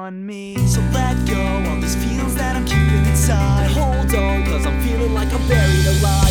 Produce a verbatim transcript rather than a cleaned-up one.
on me. So let go all these feels that I'm keeping inside. Hold on, cause I'm feeling like I'm buried alive.